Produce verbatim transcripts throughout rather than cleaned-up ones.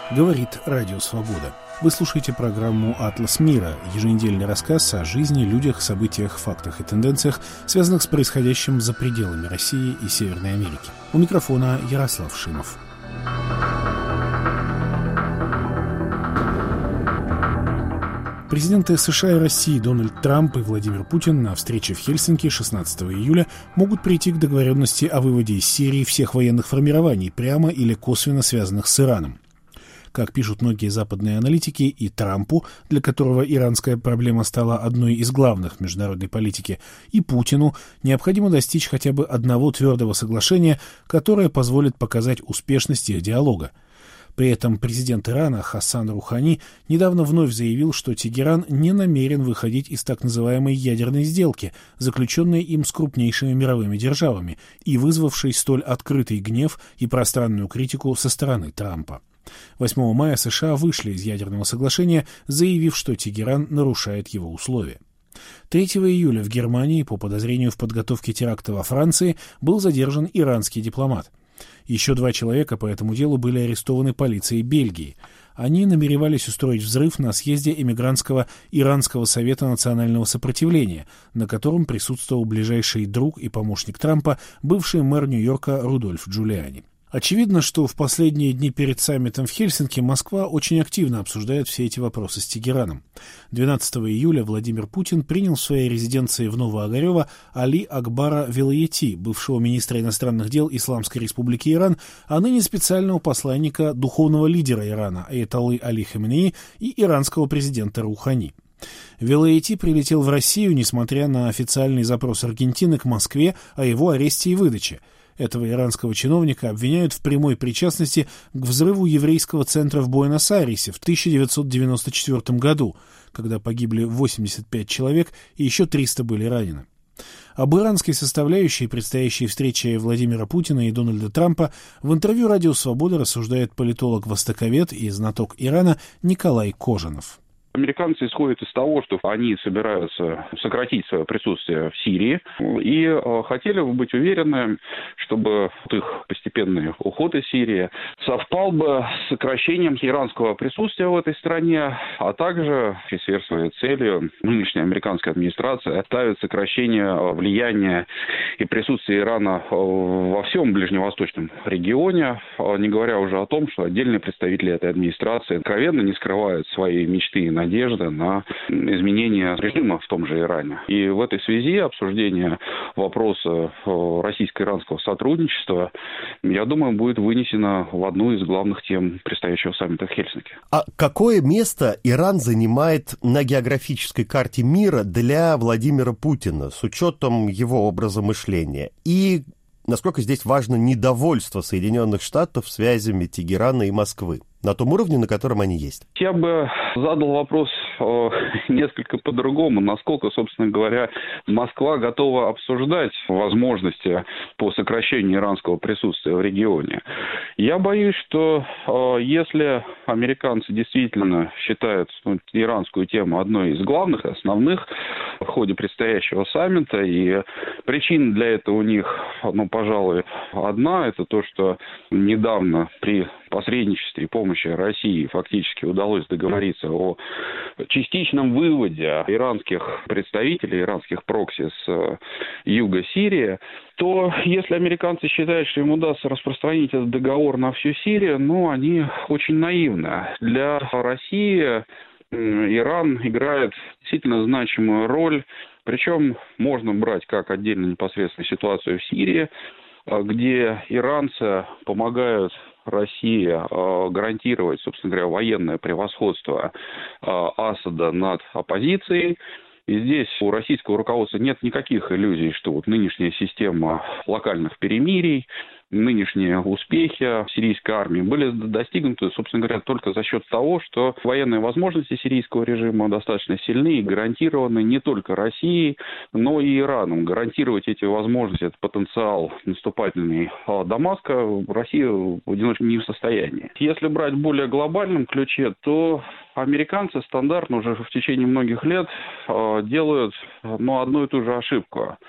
Говорит Радио Свобода. Вы слушаете программу «Атлас мира», еженедельный рассказ о жизни, людях, событиях, фактах и тенденциях, связанных с происходящим за пределами России и Северной Америки. У микрофона Ярослав Шимов. Президенты США и России Дональд Трамп и Владимир Путин на встрече в Хельсинки шестнадцатого июля могут прийти к договоренности о выводе из Сирии всех военных формирований, прямо или косвенно связанных с Ираном. Как пишут многие западные аналитики, и Трампу, для которого иранская проблема стала одной из главных в международной политике, и Путину необходимо достичь хотя бы одного твердого соглашения, которое позволит показать успешность их диалога. При этом президент Ирана Хасан Рухани недавно вновь заявил, что Тегеран не намерен выходить из так называемой ядерной сделки, заключенной им с крупнейшими мировыми державами и вызвавшей столь открытый гнев и пространную критику со стороны Трампа. восьмого мая США вышли из ядерного соглашения, заявив, что Тегеран нарушает его условия. третьего июля в Германии по подозрению в подготовке теракта во Франции был задержан иранский дипломат. Еще два человека по этому делу были арестованы полицией Бельгии. Они намеревались устроить взрыв на съезде эмигрантского Иранского совета национального сопротивления, на котором присутствовал ближайший друг и помощник Трампа, бывший мэр Нью-Йорка Рудольф Джулиани. Очевидно, что в последние дни перед саммитом в Хельсинки Москва очень активно обсуждает все эти вопросы с Тегераном. двенадцатого июля Владимир Путин принял в своей резиденции в Новоогарево Али Акбара Велаети, бывшего министра иностранных дел Исламской Республики Иран, а ныне специального посланника духовного лидера Ирана Аятоллы Али Хаменеи и иранского президента Рухани. Велаети прилетел в Россию, несмотря на официальный запрос Аргентины к Москве о его аресте и выдаче. Этого иранского чиновника обвиняют в прямой причастности к взрыву еврейского центра в Буэнос-Айресе в тысяча девятьсот девяносто четвёртом году, когда погибли восемьдесят пять человек и еще триста были ранены. Об иранской составляющей предстоящей встречи Владимира Путина и Дональда Трампа в интервью «Радио Свобода» рассуждает политолог-востоковед и знаток Ирана Николай Кожанов. Американцы исходят из того, что они собираются сократить свое присутствие в Сирии и э, хотели бы быть уверены, чтобы их постепенный уход из Сирии совпал бы с сокращением иранского присутствия в этой стране, а также, в сфере своей целью, нынешняя американская администрация ставит сокращение влияния и присутствия Ирана во всем ближневосточном регионе, не говоря уже о том, что отдельные представители этой администрации откровенно не скрывают свои мечты и надежды надежда на изменение режима в том же Иране. И в этой связи обсуждение вопроса российско-иранского сотрудничества, я думаю, будет вынесено в одну из главных тем предстоящего саммита в Хельсинки. А какое место Иран занимает на географической карте мира для Владимира Путина с учетом его образа мышления? И насколько здесь важно недовольство Соединенных Штатов связями Тегерана и Москвы на том уровне, на котором они есть? Я бы задал вопрос э, несколько по-другому. Насколько, собственно говоря, Москва готова обсуждать возможности по сокращению иранского присутствия в регионе? Я боюсь, что э, если американцы действительно считают ну, иранскую тему одной из главных и основных в ходе предстоящего саммита, и причина для этого у них, ну, пожалуй, одна, это то, что недавно при посредничестве и помощи России фактически удалось договориться о частичном выводе иранских представителей, иранских прокси с юга Сирии, то если американцы считают, что им удастся распространить этот договор на всю Сирию, ну, они очень наивны. Для России Иран играет действительно значимую роль, причем можно брать как отдельно непосредственную ситуацию в Сирии, где иранцы помогают России э, гарантировать, собственно говоря, военное превосходство э, Асада над оппозицией. И здесь у российского руководства нет никаких иллюзий, что вот нынешняя система локальных перемирий, нынешние успехи сирийской армии были достигнуты, собственно говоря, только за счет того, что военные возможности сирийского режима достаточно сильны и гарантированы не только Россией, но и Ираном. Гарантировать эти возможности, этот потенциал наступательный Дамаска Россия в одиночку не в состоянии. Если брать в более глобальном ключе, то американцы стандартно уже в течение многих лет делают ну, одну и ту же ошибку.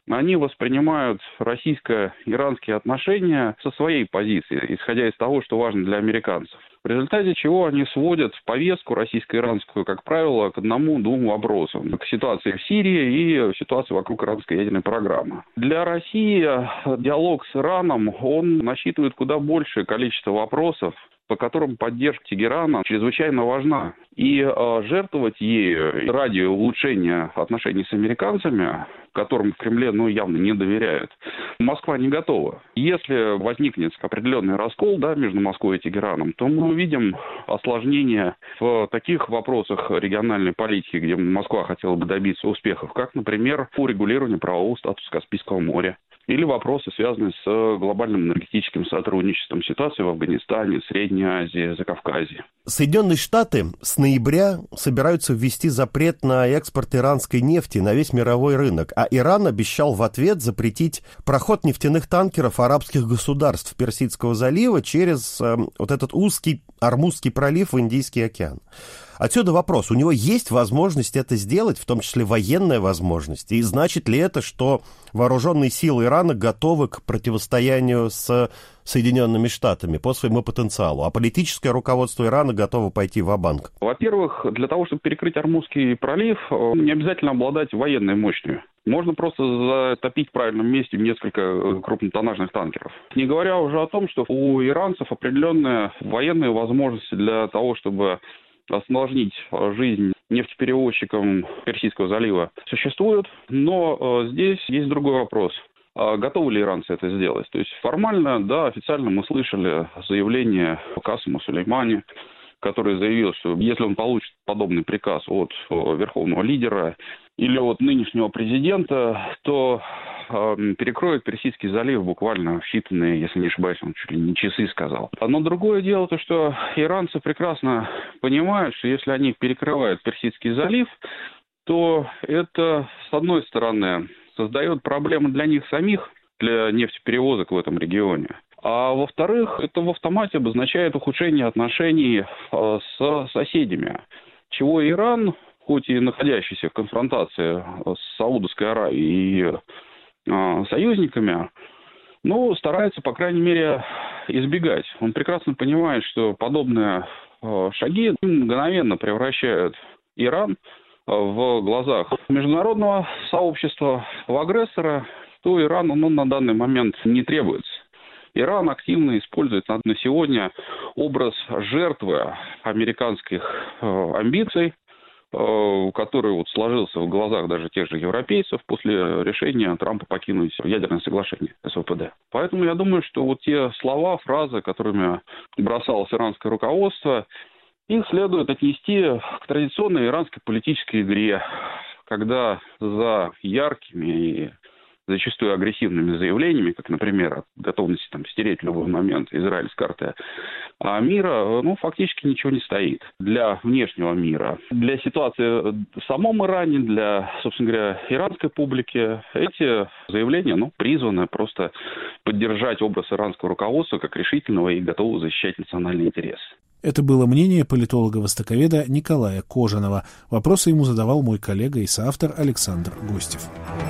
они воспринимают российско-иранские отношения со своей позиции, исходя из того, что важно для американцев. В результате чего они сводят повестку российско-иранскую, как правило, к одному-двум вопросам. К ситуации в Сирии и ситуации вокруг иранской ядерной программы. Для России диалог с Ираном, он насчитывает куда большее количество вопросов, по которым поддержка Тегерана чрезвычайно важна. И э, жертвовать ею ради улучшения отношений с американцами, которым в Кремле ну, явно не доверяют, Москва не готова. Если возникнет определенный раскол да, между Москвой и Тегераном, то мы увидим осложнения в таких вопросах региональной политики, где Москва хотела бы добиться успехов, как, например, по урегулированию правового статуса Каспийского моря. Или вопросы, связанные с глобальным энергетическим сотрудничеством, ситуацией в Афганистане, Средней Азии, Закавказье. Соединенные Штаты с ноября собираются ввести запрет на экспорт иранской нефти на весь мировой рынок, а Иран обещал в ответ запретить проход нефтяных танкеров арабских государств Персидского залива через э, вот этот узкий Ормузский пролив в Индийский океан. Отсюда вопрос, у него есть возможность это сделать, в том числе военная возможность, и значит ли это, что вооруженные силы Ирана готовы к противостоянию с Соединенными Штатами по своему потенциалу, а политическое руководство Ирана готово пойти ва-банк? Во-первых, для того, чтобы перекрыть Ормузский пролив, не обязательно обладать военной мощью. Можно просто затопить в правильном месте несколько крупнотоннажных танкеров. Не говоря уже о том, что у иранцев определенные военные возможности для того, чтобы осложнить жизнь нефтеперевозчикам Персидского залива существуют, но э, здесь есть другой вопрос. А готовы ли иранцы это сделать? То есть формально, да, официально мы слышали заявление Касема Сулеймани, который заявил, что если он получит подобный приказ от верховного лидера или от нынешнего президента, то э, перекроет Персидский залив буквально в считанные, если не ошибаюсь, он чуть ли не часы сказал. Но другое дело то, что иранцы прекрасно понимают, что если они перекрывают Персидский залив, то это, с одной стороны, создает проблемы для них самих, для нефтеперевозок в этом регионе. А во-вторых, это в автомате обозначает ухудшение отношений э, с соседями, чего Иран, хоть и находящийся в конфронтации с Саудовской Аравией и э, союзниками, но старается, по крайней мере, избегать. Он прекрасно понимает, что подобные э, шаги мгновенно превращают Иран э, в глазах международного сообщества в агрессора, что Ирану ну, на данный момент не требуется. Иран активно использует на сегодня образ жертвы американских э, амбиций, э, который вот сложился в глазах даже тех же европейцев после решения Трампа покинуть ядерное соглашение эс вэ пэ дэ. Поэтому я думаю, что вот те слова, фразы, которыми бросалось иранское руководство, их следует отнести к традиционной иранской политической игре, когда за яркими и зачастую агрессивными заявлениями, как, например, о готовности там, стереть в любой момент Израиль с карты мира, ну, фактически ничего не стоит для внешнего мира. Для ситуации в самом Иране, для, собственно говоря, иранской публики, эти заявления ну, призваны просто поддержать образ иранского руководства как решительного и готового защищать национальные интересы. Это было мнение политолога-востоковеда Николая Кожаного. Вопросы ему задавал мой коллега и соавтор Александр Гостев.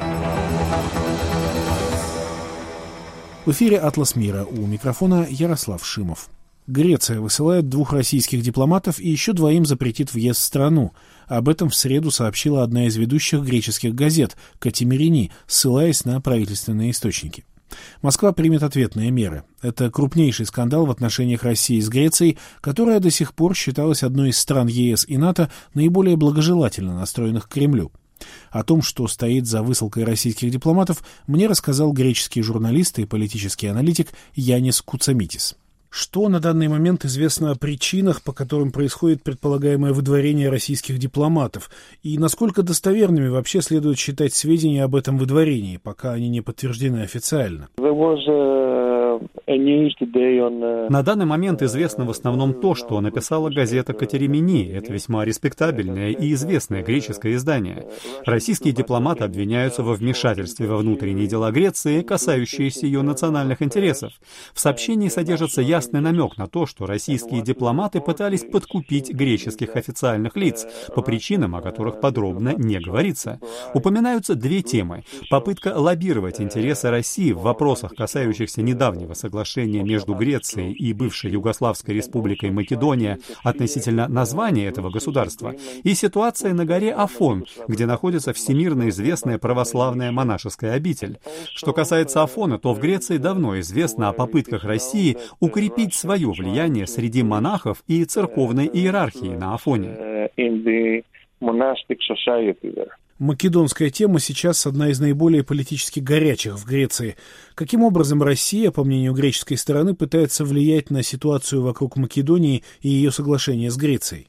В эфире «Атлас мира», у микрофона Ярослав Шимов. Греция высылает двух российских дипломатов и еще двоим запретит въезд в страну. Об этом в среду сообщила одна из ведущих греческих газет «Катимирини», ссылаясь на правительственные источники. Москва примет ответные меры. Это крупнейший скандал в отношениях России с Грецией, которая до сих пор считалась одной из стран е эс и НАТО, наиболее благожелательно настроенных к Кремлю. О том, что стоит за высылкой российских дипломатов, мне рассказал греческий журналист и политический аналитик Янис Куцамитис. Что на данный момент известно о причинах, по которым происходит предполагаемое выдворение российских дипломатов, и насколько достоверными вообще следует считать сведения об этом выдворении, пока они не подтверждены официально? There was a, На данный момент известно в основном то, что написала газета «Катеремини». Это весьма респектабельное и известное греческое издание. Российские дипломаты обвиняются во вмешательстве во внутренние дела Греции, касающиеся ее национальных интересов. В сообщении содержится ясный намек на то, что российские дипломаты пытались подкупить греческих официальных лиц по причинам, о которых подробно не говорится. Упоминаются две темы. Попытка лоббировать интересы России в вопросах, касающихся недавнего соглашения между Грецией и бывшей Югославской республикой Македония относительно названия этого государства, и ситуация на горе Афон, где находится всемирно известная православная монашеская обитель. Что касается Афона, то в Греции давно известно о попытках России укрепить свое влияние среди монахов и церковной иерархии на Афоне. Македонская тема сейчас одна из наиболее политически горячих в Греции. Каким образом Россия, по мнению греческой стороны, пытается влиять на ситуацию вокруг Македонии и ее соглашения с Грецией?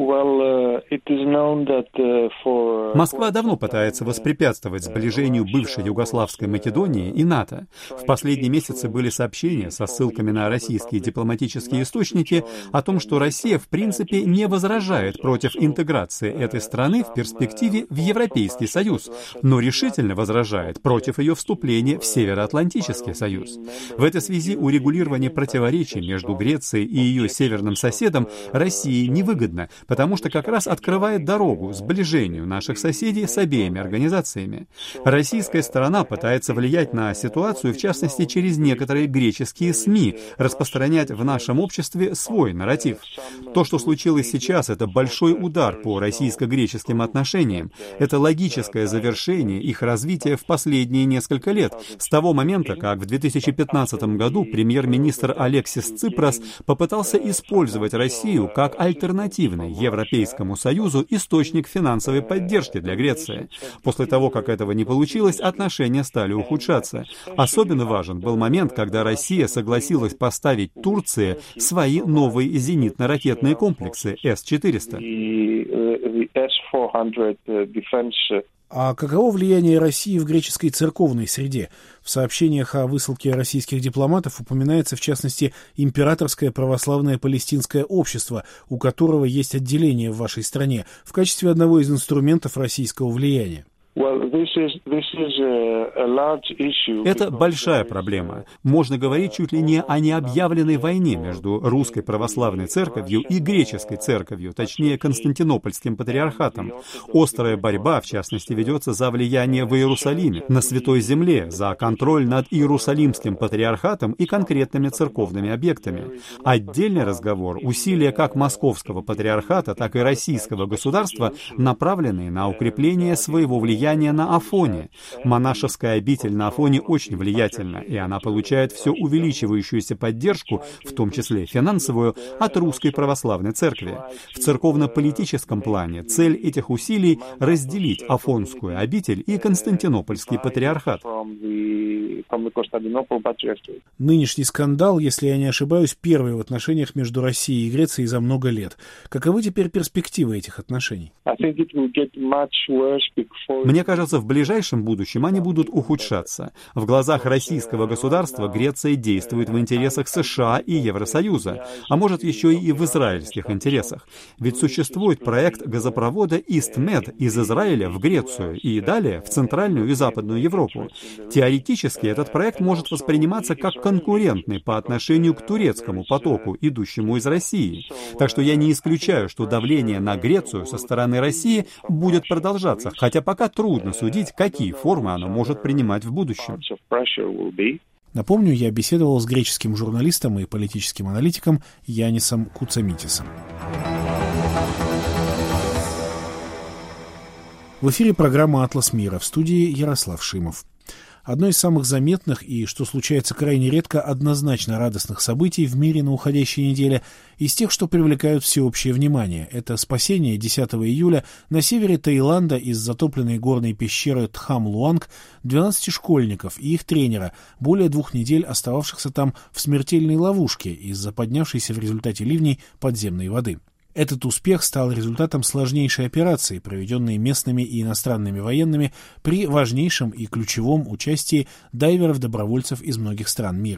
Москва давно пытается воспрепятствовать сближению бывшей Югославской Македонии и НАТО. В последние месяцы были сообщения со ссылками на российские дипломатические источники о том, что Россия в принципе не возражает против интеграции этой страны в перспективе в Европейский Союз, но решительно возражает против ее вступления в Североатлантический Союз. В этой связи урегулирование противоречий между Грецией и ее северным соседом России невыгодно, потому что как раз открывает дорогу сближению наших соседей с обеими организациями. Российская сторона пытается влиять на ситуацию, в частности, через некоторые греческие СМИ, распространять в нашем обществе свой нарратив. То, что случилось сейчас, это большой удар по российско-греческим отношениям. Это логическое завершение их развития в последние несколько лет, с того момента, как в две тысячи пятнадцатом году премьер-министр Алексис Ципрас попытался использовать Россию как альтернативный Европейскому Союзу источник финансовой поддержки для Греции. После того, как этого не получилось, отношения стали ухудшаться. Особенно важен был момент, когда Россия согласилась поставить Турции свои новые зенитно-ракетные комплексы эс четыреста. А каково влияние России в греческой церковной среде? В сообщениях о высылке российских дипломатов упоминается, в частности, Императорское православное палестинское общество, у которого есть отделение в вашей стране, в качестве одного из инструментов российского влияния. Это большая проблема. Можно говорить чуть ли не о необъявленной войне между Русской Православной Церковью и Греческой Церковью, точнее Константинопольским патриархатом. Острая борьба, в частности, ведется за влияние в Иерусалиме, на Святой Земле, за контроль над Иерусалимским патриархатом и конкретными церковными объектами. Отдельный разговор — усилия как Московского патриархата, так и российского государства, направленные на укрепление своего влияния на Афоне. Монашеская обитель на Афоне очень влиятельна, и она получает все увеличивающуюся поддержку, в том числе финансовую, от Русской Православной Церкви. В церковно-политическом плане цель этих усилий — разделить Афонскую обитель и Константинопольский патриархат. Нынешний скандал, если я не ошибаюсь, первый в отношениях между Россией и Грецией за много лет. Каковы теперь перспективы этих отношений? Мне кажется, в ближайшем будущем они будут ухудшаться. В глазах российского государства Греция действует в интересах США и Евросоюза, а может еще и в израильских интересах. Ведь существует проект газопровода Истмед из Израиля в Грецию и далее в Центральную и Западную Европу. Теоретически этот проект может восприниматься как конкурентный по отношению к турецкому потоку, идущему из России. Так что я не исключаю, что давление на Грецию со стороны России будет продолжаться, хотя пока трудно судить, какие формы оно может принимать в будущем. Напомню, я беседовал с греческим журналистом и политическим аналитиком Яннисом Куцамитисом. В эфире программа «Атлас мира», в студии Ярослав Шимов. Одно из самых заметных и, что случается крайне редко, однозначно радостных событий в мире на уходящей неделе из тех, что привлекают всеобщее внимание. Это спасение десятого июля на севере Таиланда из затопленной горной пещеры Тхам-Луанг двенадцати школьников и их тренера, более двух недель остававшихся там в смертельной ловушке из-за поднявшейся в результате ливней подземной воды. Этот успех стал результатом сложнейшей операции, проведенной местными и иностранными военными при важнейшем и ключевом участии дайверов-добровольцев из многих стран мира.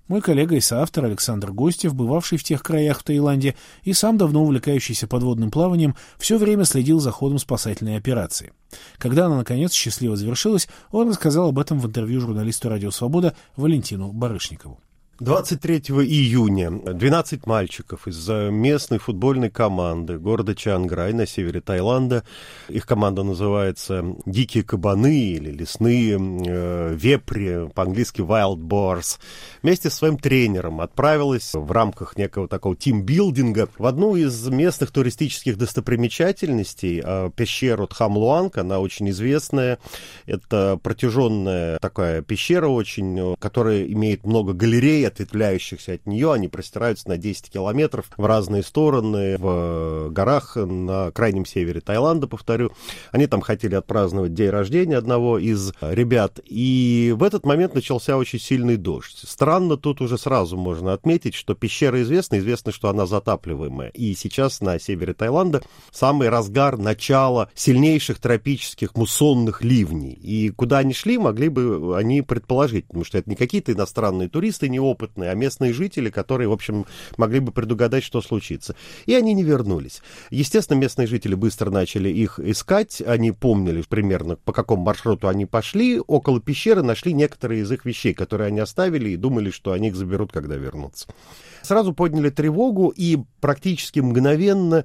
Мой коллега и соавтор Александр Гостев, бывавший в тех краях в Таиланде и сам давно увлекающийся подводным плаванием, все время следил за ходом спасательной операции. Когда она, наконец, счастливо завершилась, он рассказал об этом в интервью журналисту «Радио Свобода» Валентину Барышникову. двадцать третьего июня двенадцать мальчиков из местной футбольной команды города Чанграй на севере Таиланда, их команда называется «Дикие кабаны» или «Лесные э, вепри», по-английски «Wild Boars», вместе со своим тренером отправилась в рамках некого такого тимбилдинга в одну из местных туристических достопримечательностей, э, пещеру Тхам-Луанг. Она очень известная. Это протяженная такая пещера очень, которая имеет много галерей, ответвляющихся от нее, они простираются на десять километров в разные стороны, в горах на крайнем севере Таиланда, повторю. Они там хотели отпраздновать день рождения одного из ребят, и в этот момент начался очень сильный дождь. Странно, тут уже сразу можно отметить, что пещера известна, известно, что она затапливаемая, и сейчас на севере Таиланда самый разгар начала сильнейших тропических муссонных ливней, и куда они шли, могли бы они предположить, потому что это не какие-то иностранные туристы, не опытные, а местные жители, которые, в общем, могли бы предугадать, что случится. И они не вернулись. Естественно, местные жители быстро начали их искать, они помнили примерно, по какому маршруту они пошли, около пещеры нашли некоторые из их вещей, которые они оставили, и думали, что они их заберут, когда вернутся. Сразу подняли тревогу, и практически мгновенно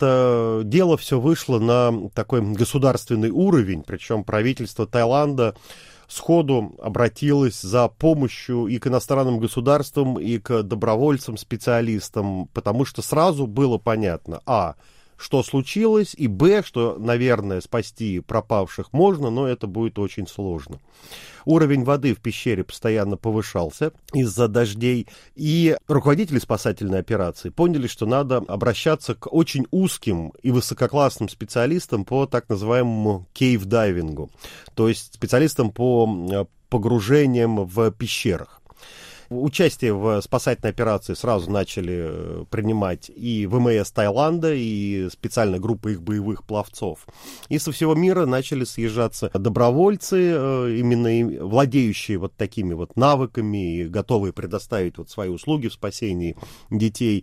это дело все вышло на такой государственный уровень, причем правительство Таиланда сходу обратилась за помощью и к иностранным государствам, и к добровольцам-специалистам, потому что сразу было понятно, а, что случилось, и б, что, наверное, спасти пропавших можно, но это будет очень сложно. Уровень воды в пещере постоянно повышался из-за дождей, и руководители спасательной операции поняли, что надо обращаться к очень узким и высококлассным специалистам по так называемому кейв-дайвингу, то есть специалистам по погружениям в пещерах. Участие в спасательной операции сразу начали принимать и ВМС Таиланда, и специальная группа их боевых пловцов. И со всего мира начали съезжаться добровольцы, именно владеющие вот такими вот навыками и готовые предоставить вот свои услуги в спасении детей.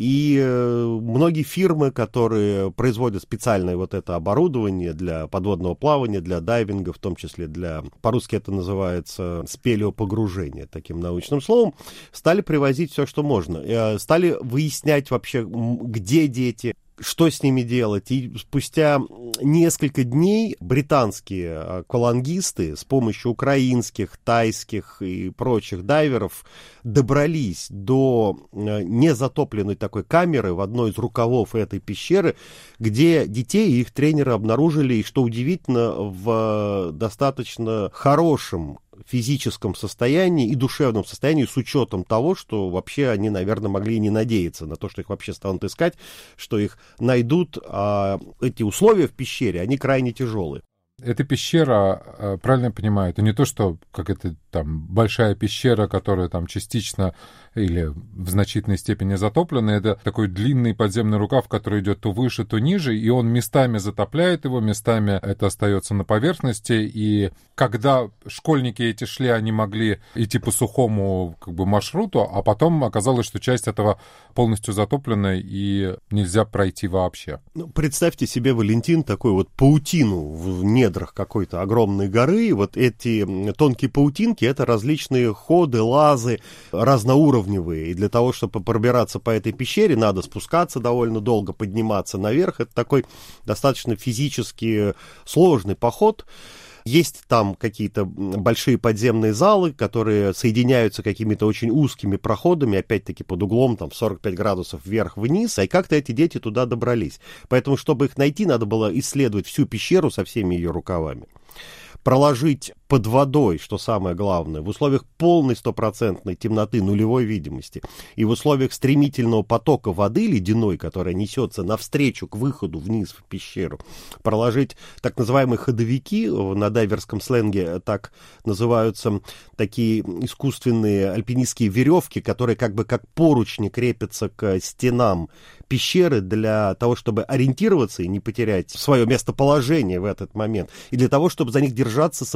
И многие фирмы, которые производят специальное вот это оборудование для подводного плавания, для дайвинга, в том числе для, по-русски это называется спелеопогружение, таким научным словом, стали привозить все, что можно. Стали выяснять вообще, где дети, что с ними делать. И спустя несколько дней британские аквалангисты с помощью украинских, тайских и прочих дайверов добрались до незатопленной такой камеры в одной из рукавов этой пещеры, где детей и их тренеры обнаружили, и, что удивительно, в достаточно хорошем физическом состоянии и душевном состоянии, с учетом того, что вообще они, наверное, могли и не надеяться на то, что их вообще станут искать, что их найдут, а эти условия в пещере, они крайне тяжелые. Эта пещера, правильно я понимаю, это не то, что как это там большая пещера, которая там частично или в значительной степени затоплена, это такой длинный подземный рукав, который идет то выше, то ниже, и он местами затопляет его, местами это остается на поверхности, и когда школьники эти шли, они могли идти по сухому как бы маршруту, а потом оказалось, что часть этого полностью затоплена, и нельзя пройти вообще. Ну, представьте себе, Валентин, такую вот паутину в недрах какой-то огромной горы, вот эти тонкие паутинки, это различные ходы, лазы, разноуровневые, и для того, чтобы пробираться по этой пещере, надо спускаться довольно долго, подниматься наверх, это такой достаточно физически сложный поход. Есть там какие-то большие подземные залы, которые соединяются какими-то очень узкими проходами, опять-таки под углом там сорок пять градусов вверх-вниз, и как-то эти дети туда добрались. Поэтому, чтобы их найти, надо было исследовать всю пещеру со всеми ее рукавами. Проложить под водой, что самое главное, в условиях полной стопроцентной темноты, нулевой видимости, и в условиях стремительного потока воды ледяной, которая несется навстречу к выходу вниз в пещеру, проложить так называемые ходовики, на дайверском сленге так называются такие искусственные альпинистские веревки, которые как бы как поручни крепятся к стенам пещеры для того, чтобы ориентироваться и не потерять свое местоположение в этот момент, и для того, чтобы за них держаться, сопротивляться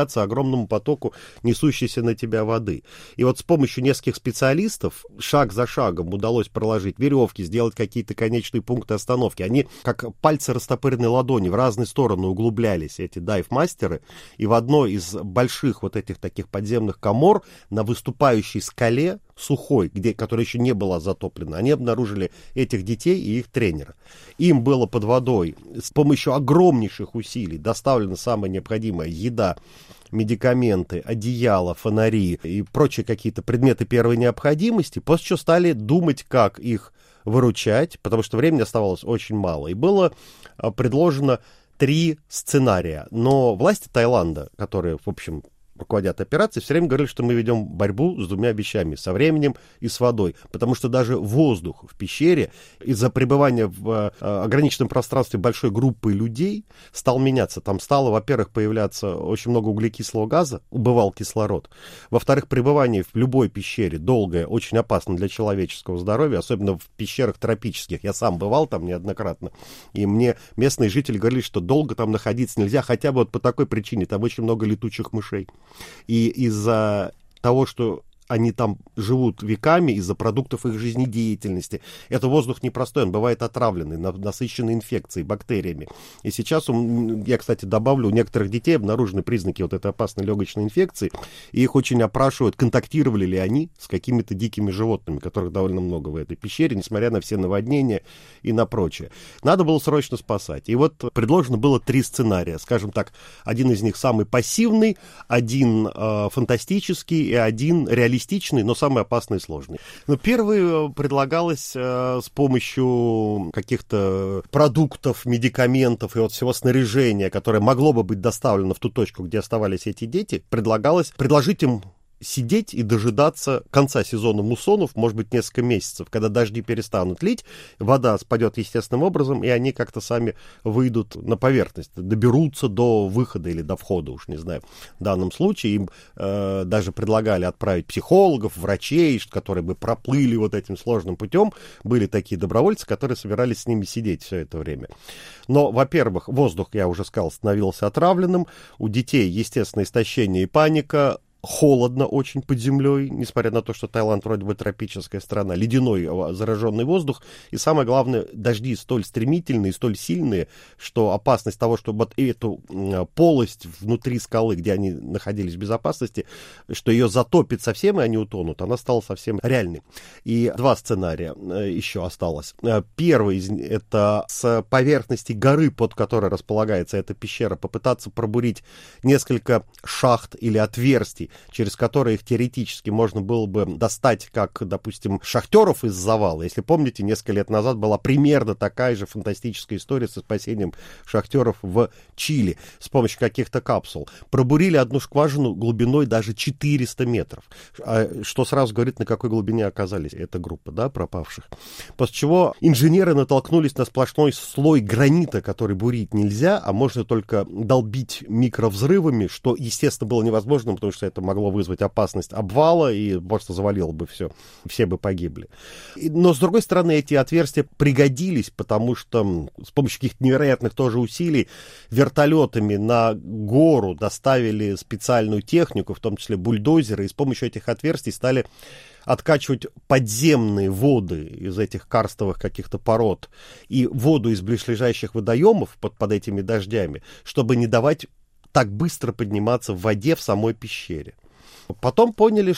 сопротивляться огромному потоку несущейся на тебя воды. И вот с помощью нескольких специалистов шаг за шагом удалось проложить веревки, сделать какие-то конечные пункты остановки. Они, как пальцы растопыренной ладони, в разные стороны углублялись, эти дайв-мастеры, и в одной из больших вот этих таких подземных комор на выступающей скале, сухой, где, которая еще не была затоплена, они обнаружили этих детей и их тренера. Им было под водой с помощью огромнейших усилий доставлена самая необходимая еда, медикаменты, одеяло, фонари и прочие какие-то предметы первой необходимости, после чего стали думать, как их выручать, потому что времени оставалось очень мало. И было предложено три сценария. Но власти Таиланда, которые, в общем, руководят операцией, все время говорили, что мы ведем борьбу с двумя вещами, со временем и с водой, потому что даже воздух в пещере из-за пребывания в э, ограниченном пространстве большой группы людей стал меняться. Там стало, во-первых, появляться очень много углекислого газа, убывал кислород. Во-вторых, пребывание в любой пещере долгое очень опасно для человеческого здоровья, особенно в пещерах тропических. Я сам бывал там неоднократно, и мне местные жители говорили, что долго там находиться нельзя, хотя бы вот по такой причине, там очень много летучих мышей. И из-за того, что они там живут веками, из-за продуктов их жизнедеятельности. Это воздух непростой, он бывает отравленный, насыщенный инфекцией, бактериями. И сейчас, я, кстати, добавлю, у некоторых детей обнаружены признаки вот этой опасной легочной инфекции, и их очень опрашивают, контактировали ли они с какими-то дикими животными, которых довольно много в этой пещере, несмотря на все наводнения и на прочее. Надо было срочно спасать. И вот предложено было три сценария. Скажем так, один из них самый пассивный, один э, фантастический и один реалистичный, но самый опасный и сложный. Но первый предлагалось э, с помощью каких-то продуктов, медикаментов и вот всего снаряжения, которое могло бы быть доставлено в ту точку, где оставались эти дети, предлагалось предложить им сидеть и дожидаться конца сезона муссонов, может быть, несколько месяцев, когда дожди перестанут лить, вода спадет естественным образом, и они как-то сами выйдут на поверхность, доберутся до выхода или до входа, уж не знаю. В данном случае им э, даже предлагали отправить психологов, врачей, которые бы проплыли вот этим сложным путем. Были такие добровольцы, которые собирались с ними сидеть все это время. Но, во-первых, воздух, я уже сказал, становился отравленным, у детей, естественно, истощение и паника, холодно очень под землей, несмотря на то, что Таиланд вроде бы тропическая страна, ледяной зараженный воздух, и самое главное, дожди столь стремительные, столь сильные, что опасность того, что вот эту полость внутри скалы, где они находились в безопасности, что ее затопит совсем, и они утонут, она стала совсем реальной. И два сценария еще осталось. Первый из них — это с поверхности горы, под которой располагается эта пещера, попытаться пробурить несколько шахт или отверстий, через которые их теоретически можно было бы достать, как, допустим, шахтеров из завала. Если помните, несколько лет назад была примерно такая же фантастическая история со спасением шахтеров в Чили с помощью каких-то капсул. Пробурили одну скважину глубиной даже четыреста метров, что сразу говорит, на какой глубине оказались эта группа, да, пропавших. После чего инженеры натолкнулись на сплошной слой гранита, который бурить нельзя, а можно только долбить микровзрывами, что, естественно, было невозможно, потому что это могло вызвать опасность обвала и просто завалило бы все, все бы погибли. Но, с другой стороны, эти отверстия пригодились, потому что с помощью каких-то невероятных тоже усилий вертолетами на гору доставили специальную технику, в том числе бульдозеры, и с помощью этих отверстий стали откачивать подземные воды из этих карстовых каких-то пород и воду из близлежащих водоемов под, под этими дождями, чтобы не давать так быстро подниматься в воде в самой пещере. Потом поняли,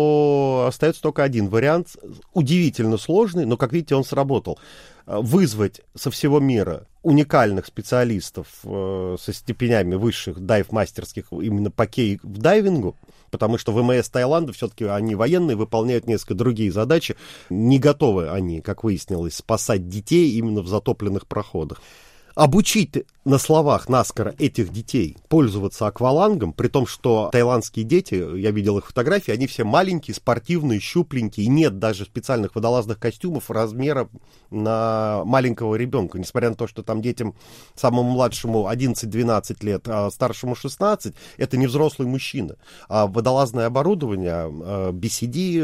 что остается только один вариант, удивительно сложный, но, как видите, он сработал. Вызвать со всего мира уникальных специалистов э, со степенями высших дайв-мастерских именно по кейв-дайвингу, потому что ВМС Таиланда все-таки они военные, выполняют несколько другие задачи. Не готовы они, как выяснилось, спасать детей именно в затопленных проходах. Обучить на словах наскоро этих детей пользоваться аквалангом, при том, что таиландские дети, я видел их фотографии, они все маленькие, спортивные, щупленькие, и нет даже специальных водолазных костюмов размера на маленького ребенка, несмотря на то, что там детям, самому младшему одиннадцать-двенадцать лет, а старшему шестнадцать, это не взрослый мужчина. А водолазное оборудование, би си ди,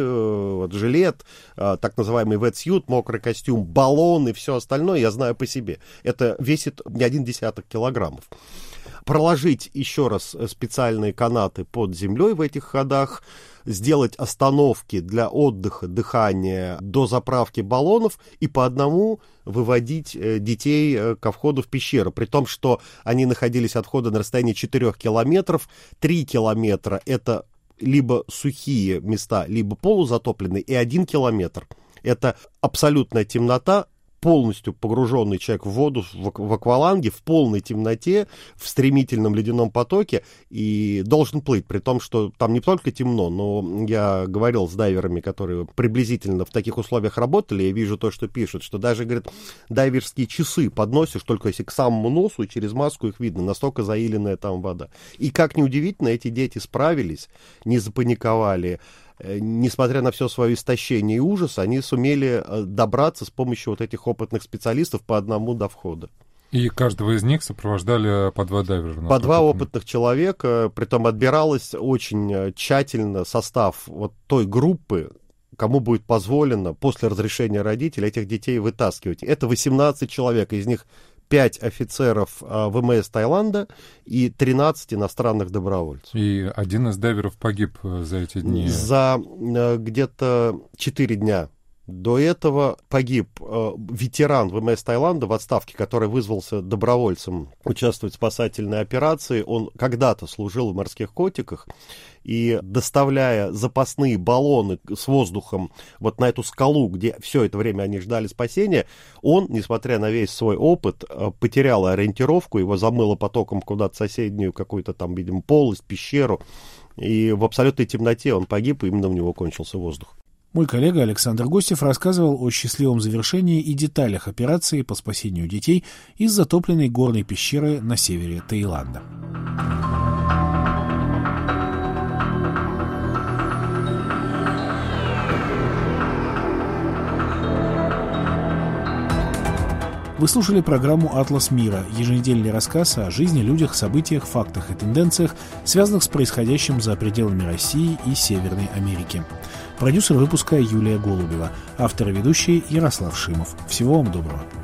жилет, так называемый wetsuit, мокрый костюм, баллон и все остальное, я знаю по себе. Это весит не один десяток килограммов. проложить еще раз специальные канаты под землей в этих ходах, сделать остановки для отдыха, дыхания до заправки баллонов и по одному выводить детей ко входу в пещеру. При том, что они находились от входа на расстоянии четырёх километров. три километра — это либо сухие места, либо полузатопленные, и один километр — это абсолютная темнота, полностью погруженный человек в воду, в акваланге, в полной темноте, в стремительном ледяном потоке, и должен плыть, при том, что там не только темно, но я говорил с дайверами, которые приблизительно в таких условиях работали, я вижу то, что пишут, что даже, говорит, дайверские часы подносишь, только если к самому носу, через маску их видно, настолько заиленная там вода. И, как ни удивительно, эти дети справились, не запаниковали. Несмотря на все свое истощение и ужас, они сумели добраться с помощью вот этих опытных специалистов по одному до входа. И каждого из них сопровождали по два дайвера? По два опытных человека, притом отбиралось очень тщательно состав вот той группы, кому будет позволено после разрешения родителей этих детей вытаскивать. Это восемнадцать человек, из них пять офицеров ВМС Таиланда и тринадцать иностранных добровольцев. И один из дайверов погиб за эти дни? За где-то четыре дня. До этого погиб э, ветеран ВМС Таиланда в отставке, который вызвался добровольцем участвовать в спасательной операции. Он когда-то служил в морских котиках, и, доставляя запасные баллоны с воздухом вот на эту скалу, где все это время они ждали спасения, он, несмотря на весь свой опыт, э, потерял ориентировку, его замыло потоком куда-то в соседнюю какую-то там, видимо, полость, пещеру, и в абсолютной темноте он погиб, и именно у него кончился воздух. Мой коллега Александр Гостев рассказывал о счастливом завершении и деталях операции по спасению детей из затопленной горной пещеры на севере Таиланда. Вы слушали программу «Атлас мира», еженедельный рассказ о жизни, людях, событиях, фактах и тенденциях, связанных с происходящим за пределами России и Северной Америки. Продюсер выпуска Юлия Голубева, автор и ведущий Ярослав Шимов. Всего вам доброго.